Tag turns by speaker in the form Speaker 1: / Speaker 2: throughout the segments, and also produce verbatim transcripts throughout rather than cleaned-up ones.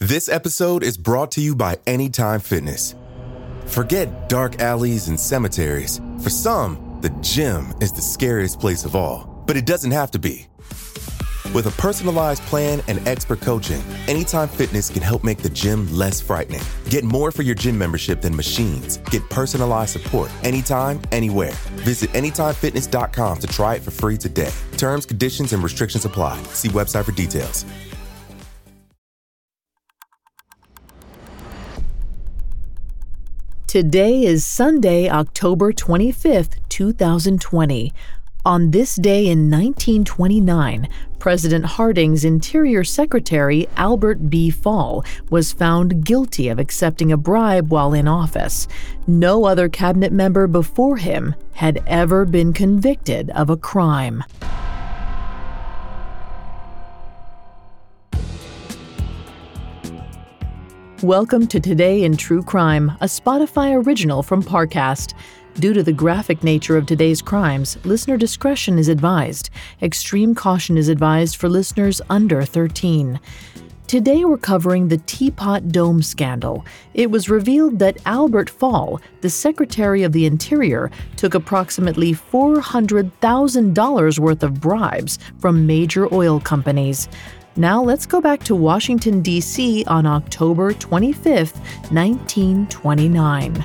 Speaker 1: This episode is brought to you by Anytime Fitness. Forget dark alleys and cemeteries. For some, the gym is the scariest place of all, but it doesn't have to be. With a personalized plan and expert coaching, Anytime Fitness can help make the gym less frightening. Get more for your gym membership than machines. Get personalized support anytime, anywhere. Visit anytime fitness dot com to try it for free today. Terms, conditions, and restrictions apply. See website for details.
Speaker 2: Today is Sunday, October twenty-fifth, two thousand twenty. On this day in nineteen twenty-nine, President Harding's Interior Secretary, Albert B. Fall, was found guilty of accepting a bribe while in office. No other cabinet member before him had ever been convicted of a crime. Welcome to Today in True Crime, a Spotify original from Parcast. Due to the graphic nature of today's crimes, listener discretion is advised. Extreme caution is advised for listeners under thirteen. Today we're covering the Teapot Dome scandal. It was revealed that Albert Fall, the Secretary of the Interior, took approximately four hundred thousand dollars worth of bribes from major oil companies. Now let's go back to Washington, D C on October twenty-fifth, nineteen twenty-nine.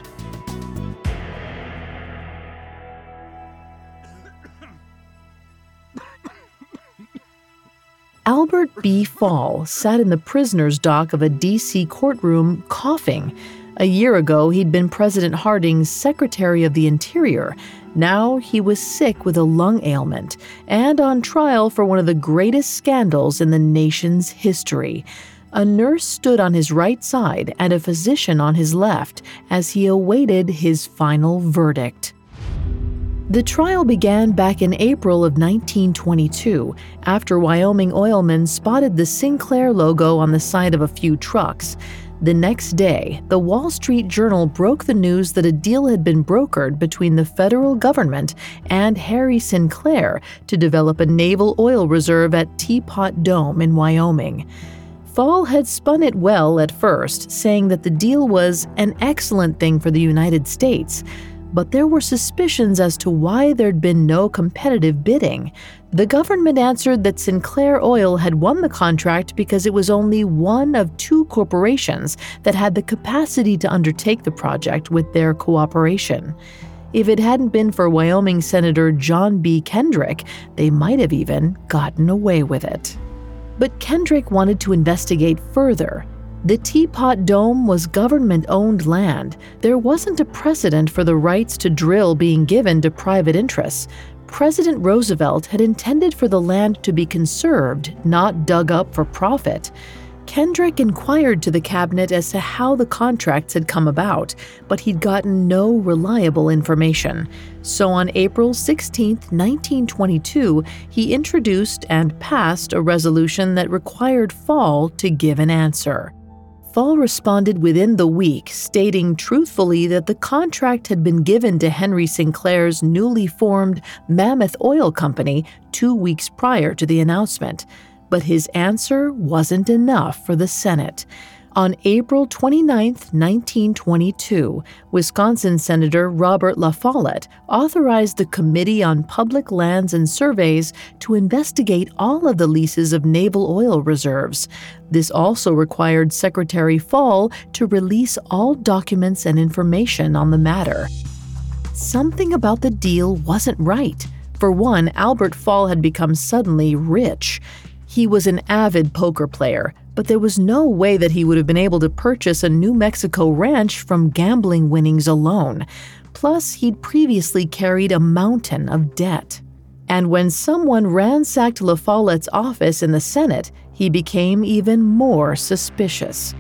Speaker 2: Albert B. Fall sat in the prisoner's dock of a D C courtroom coughing. A year ago, he'd been President Harding's Secretary of the Interior. Now he was sick with a lung ailment and on trial for one of the greatest scandals in the nation's history. A nurse stood on his right side and a physician on his left as he awaited his final verdict. The trial began back in April of nineteen twenty-two, after Wyoming oilmen spotted the Sinclair logo on the side of a few trucks. The next day, the Wall Street Journal broke the news that a deal had been brokered between the federal government and Harry Sinclair to develop a naval oil reserve at Teapot Dome in Wyoming. Fall had spun it well at first, saying that the deal was an excellent thing for the United States. But there were suspicions as to why there'd been no competitive bidding. The government answered that Sinclair Oil had won the contract because it was only one of two corporations that had the capacity to undertake the project with their cooperation. If it hadn't been for Wyoming Senator John B. Kendrick, they might have even gotten away with it. But Kendrick wanted to investigate further. The Teapot Dome was government-owned land. There wasn't a precedent for the rights to drill being given to private interests. President Roosevelt had intended for the land to be conserved, not dug up for profit. Kendrick inquired to the cabinet as to how the contracts had come about, but he'd gotten no reliable information. So on April sixteenth, nineteen twenty-two, he introduced and passed a resolution that required Fall to give an answer. Fall responded within the week, stating truthfully that the contract had been given to Henry Sinclair's newly formed Mammoth Oil Company two weeks prior to the announcement. But his answer wasn't enough for the Senate. On April twenty-ninth, nineteen twenty-two, Wisconsin Senator Robert La Follette authorized the Committee on Public Lands and Surveys to investigate all of the leases of naval oil reserves. This also required Secretary Fall to release all documents and information on the matter. Something about the deal wasn't right. For one, Albert Fall had become suddenly rich. He was an avid poker player, but there was no way that he would have been able to purchase a New Mexico ranch from gambling winnings alone. Plus, he'd previously carried a mountain of debt. And when someone ransacked La Follette's office in the Senate, he became even more suspicious.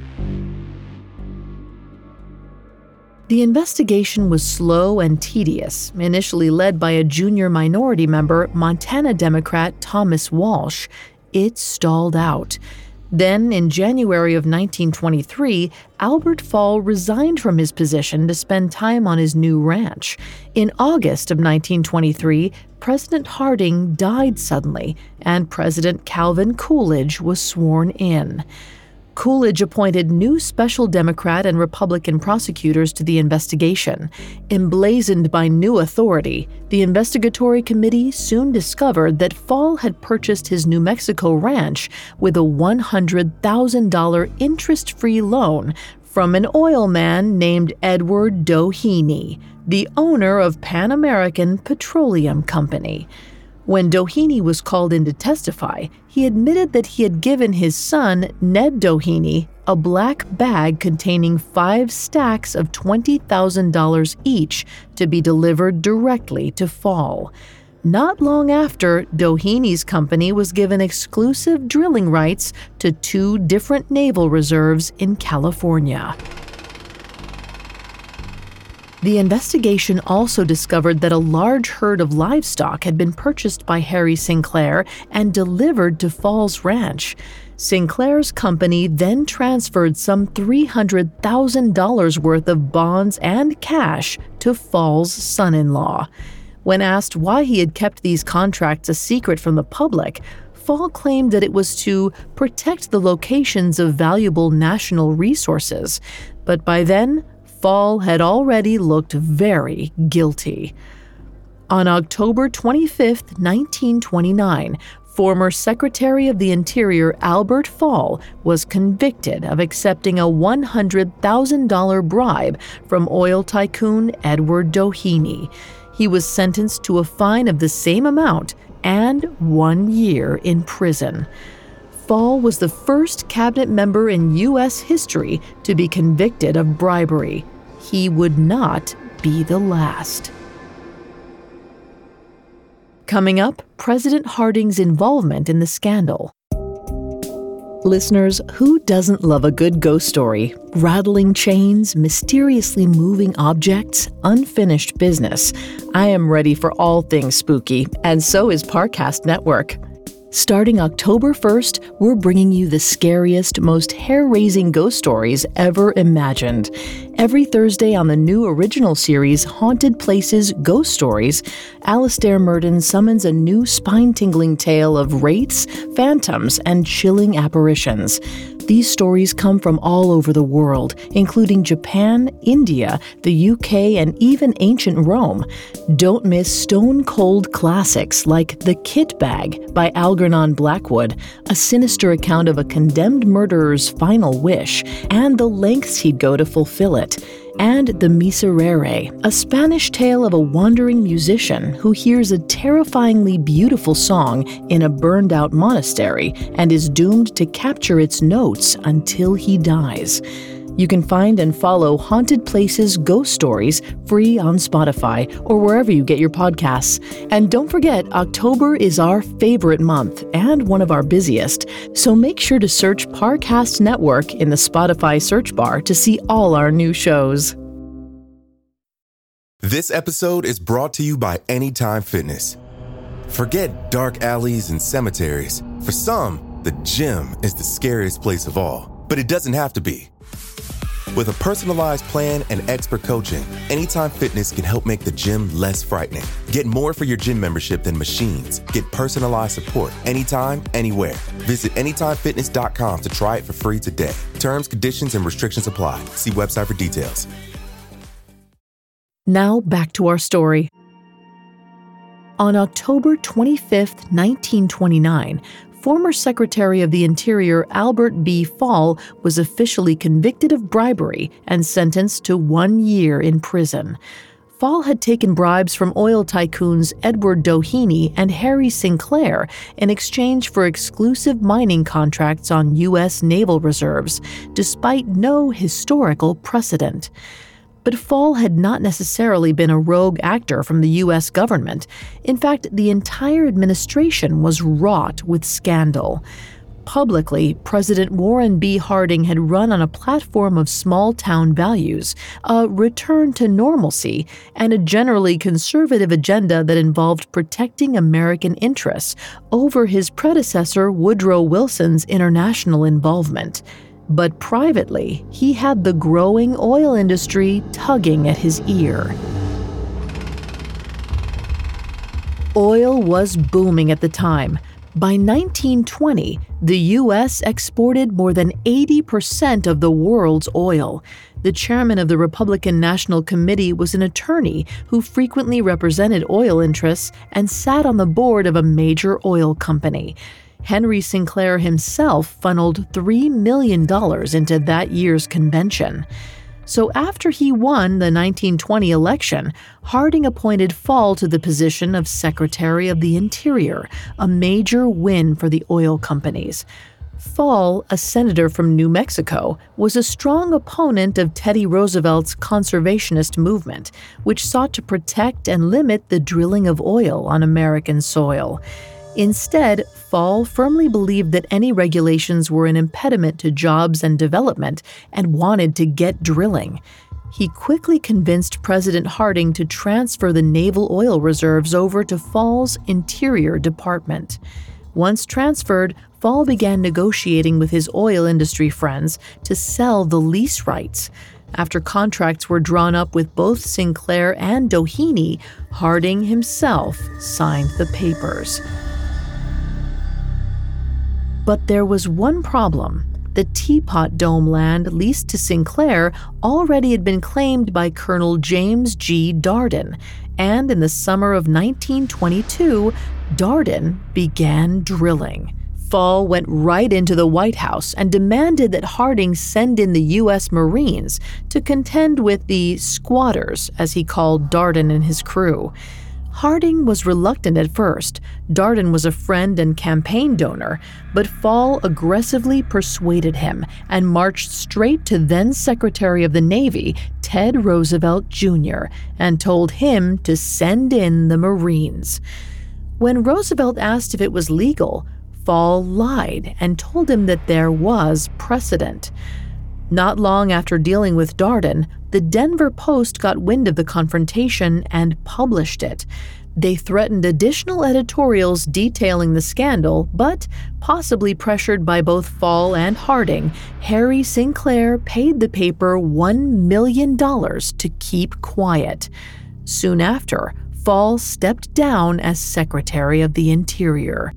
Speaker 2: The investigation was slow and tedious, initially led by a junior minority member, Montana Democrat Thomas Walsh. It stalled out. Then, in January of nineteen twenty-three, Albert Fall resigned from his position to spend time on his new ranch. In August of nineteen twenty-three, President Harding died suddenly, and President Calvin Coolidge was sworn in. Coolidge appointed new special Democrat and Republican prosecutors to the investigation. Emblazoned by new authority, the investigatory committee soon discovered that Fall had purchased his New Mexico ranch with a one hundred thousand dollars interest-free loan from an oil man named Edward Doheny, the owner of Pan American Petroleum Company. When Doheny was called in to testify, he admitted that he had given his son, Ned Doheny, a black bag containing five stacks of twenty thousand dollars each to be delivered directly to Fall. Not long after, Doheny's company was given exclusive drilling rights to two different naval reserves in California. The investigation also discovered that a large herd of livestock had been purchased by Harry Sinclair and delivered to Fall's ranch. Sinclair's company then transferred some three hundred thousand dollars worth of bonds and cash to Fall's son-in-law. When asked why he had kept these contracts a secret from the public, Fall claimed that it was to protect the locations of valuable national resources. But by then, Fall had already looked very guilty. On October twenty-fifth, nineteen twenty-nine, former Secretary of the Interior Albert Fall was convicted of accepting a one hundred thousand dollars bribe from oil tycoon Edward Doheny. He was sentenced to a fine of the same amount and one year in prison. Fall was the first cabinet member in U S history to be convicted of bribery. He would not be the last. Coming up, President Harding's involvement in the scandal. Listeners, who doesn't love a good ghost story? Rattling chains, mysteriously moving objects, unfinished business. I am ready for all things spooky, and so is Parcast Network. Starting October first, we're bringing you the scariest, most hair-raising ghost stories ever imagined. Every Thursday on the new original series, Haunted Places Ghost Stories, Alastair Murden summons a new spine-tingling tale of wraiths, phantoms, and chilling apparitions. These stories come from all over the world, including Japan, India, the U K, and even ancient Rome. Don't miss stone-cold classics like The Kit Bag by Algernon Blackwood, a sinister account of a condemned murderer's final wish, and the lengths he'd go to fulfill it. And The Miserere, a Spanish tale of a wandering musician who hears a terrifyingly beautiful song in a burned-out monastery and is doomed to capture its notes until he dies. You can find and follow Haunted Places Ghost Stories free on Spotify or wherever you get your podcasts. And don't forget, October is our favorite month and one of our busiest, so make sure to search Parcast Network in the Spotify search bar to see all our new shows.
Speaker 1: This episode is brought to you by Anytime Fitness. Forget dark alleys and cemeteries. For some, the gym is the scariest place of all, but it doesn't have to be. With a personalized plan and expert coaching, Anytime Fitness can help make the gym less frightening. Get more for your gym membership than machines. Get personalized support anytime, anywhere. Visit anytime fitness dot com to try it for free today. Terms, conditions, and restrictions apply. See website for details.
Speaker 2: Now back to our story. On October twenty-fifth, nineteen twenty-nine, former Secretary of the Interior Albert B. Fall was officially convicted of bribery and sentenced to one year in prison. Fall had taken bribes from oil tycoons Edward Doheny and Harry Sinclair in exchange for exclusive mining contracts on U S naval reserves, despite no historical precedent. But Fall had not necessarily been a rogue actor from the U S government. In fact, the entire administration was wrought with scandal. Publicly, President Warren B. Harding had run on a platform of small-town values, a return to normalcy, and a generally conservative agenda that involved protecting American interests over his predecessor Woodrow Wilson's international involvement. But privately, he had the growing oil industry tugging at his ear. Oil was booming at the time. By nineteen twenty, The U S exported more than eighty percent of the world's oil. The chairman of the Republican National Committee was an attorney who frequently represented oil interests and sat on the board of a major oil company. Henry Sinclair himself funneled three million dollars into that year's convention. So after he won the nineteen twenty election, Harding appointed Fall to the position of Secretary of the Interior, a major win for the oil companies. Fall, a senator from New Mexico, was a strong opponent of Teddy Roosevelt's conservationist movement, which sought to protect and limit the drilling of oil on American soil. Instead, Fall firmly believed that any regulations were an impediment to jobs and development and wanted to get drilling. He quickly convinced President Harding to transfer the naval oil reserves over to Fall's Interior Department. Once transferred, Fall began negotiating with his oil industry friends to sell the lease rights. After contracts were drawn up with both Sinclair and Doheny, Harding himself signed the papers. But there was one problem. The Teapot Dome land leased to Sinclair already had been claimed by Colonel James G. Darden, and in the summer of nineteen twenty-two, Darden began drilling. Fall went right into the White House and demanded that Harding send in the U S Marines to contend with the squatters, as he called Darden and his crew. Harding was reluctant at first. Darden was a friend and campaign donor, but Fall aggressively persuaded him and marched straight to then Secretary of the Navy, Ted Roosevelt Junior, and told him to send in the Marines. When Roosevelt asked if it was legal, Fall lied and told him that there was precedent. Not long after dealing with Darden, the Denver Post got wind of the confrontation and published it. They threatened additional editorials detailing the scandal, but, possibly pressured by both Fall and Harding, Harry Sinclair paid the paper one million dollars to keep quiet. Soon after, Fall stepped down as Secretary of the Interior.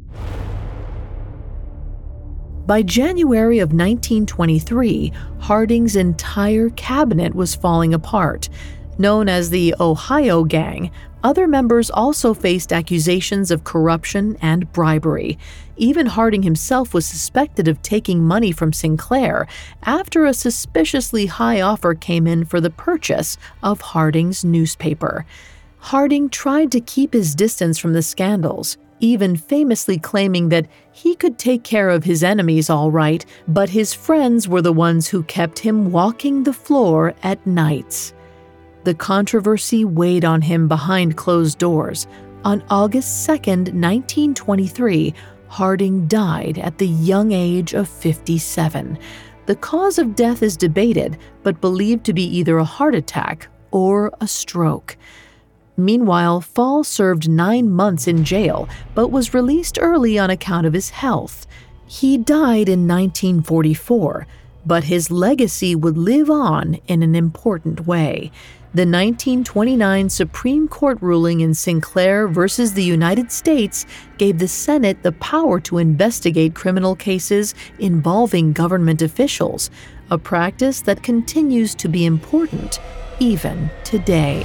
Speaker 2: By January of nineteen twenty-three, Harding's entire cabinet was falling apart. Known as the Ohio Gang, other members also faced accusations of corruption and bribery. Even Harding himself was suspected of taking money from Sinclair after a suspiciously high offer came in for the purchase of Harding's newspaper. Harding tried to keep his distance from the scandals, even famously claiming that he could take care of his enemies all right, but his friends were the ones who kept him walking the floor at nights. The controversy weighed on him behind closed doors. On August second, nineteen twenty-three, Harding died at the young age of fifty-seven. The cause of death is debated, but believed to be either a heart attack or a stroke. Meanwhile, Fall served nine months in jail, but was released early on account of his health. He died in nineteen forty-four, but his legacy would live on in an important way. The nineteen twenty-nine Supreme Court ruling in Sinclair versus the United States gave the Senate the power to investigate criminal cases involving government officials, a practice that continues to be important even today.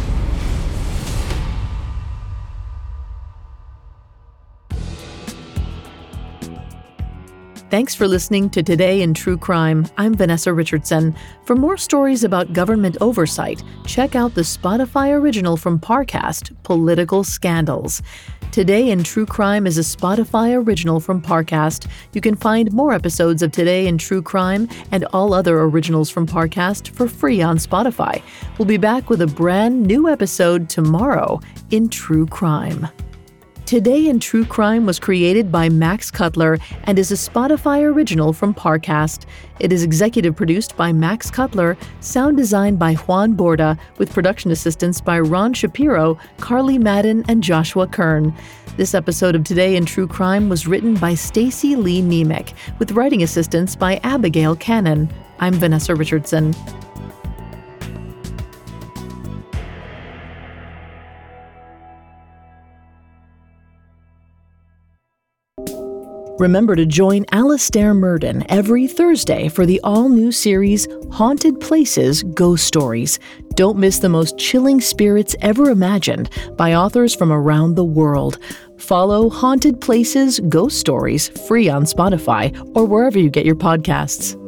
Speaker 2: Thanks for listening to Today in True Crime. I'm Vanessa Richardson. For more stories about government oversight, check out the Spotify original from Parcast, Political Scandals. Today in True Crime is a Spotify original from Parcast. You can find more episodes of Today in True Crime and all other originals from Parcast for free on Spotify. We'll be back with a brand new episode tomorrow in True Crime. Today in True Crime was created by Max Cutler and is a Spotify original from Parcast. It is executive produced by Max Cutler, sound designed by Juan Borda, with production assistance by Ron Shapiro, Carly Madden, and Joshua Kern. This episode of Today in True Crime was written by Stacy Lee Nemec, with writing assistance by Abigail Cannon. I'm Vanessa Richardson. Remember to join Alastair Murden every Thursday for the all-new series Haunted Places Ghost Stories. Don't miss the most chilling spirits ever imagined by authors from around the world. Follow Haunted Places Ghost Stories free on Spotify or wherever you get your podcasts.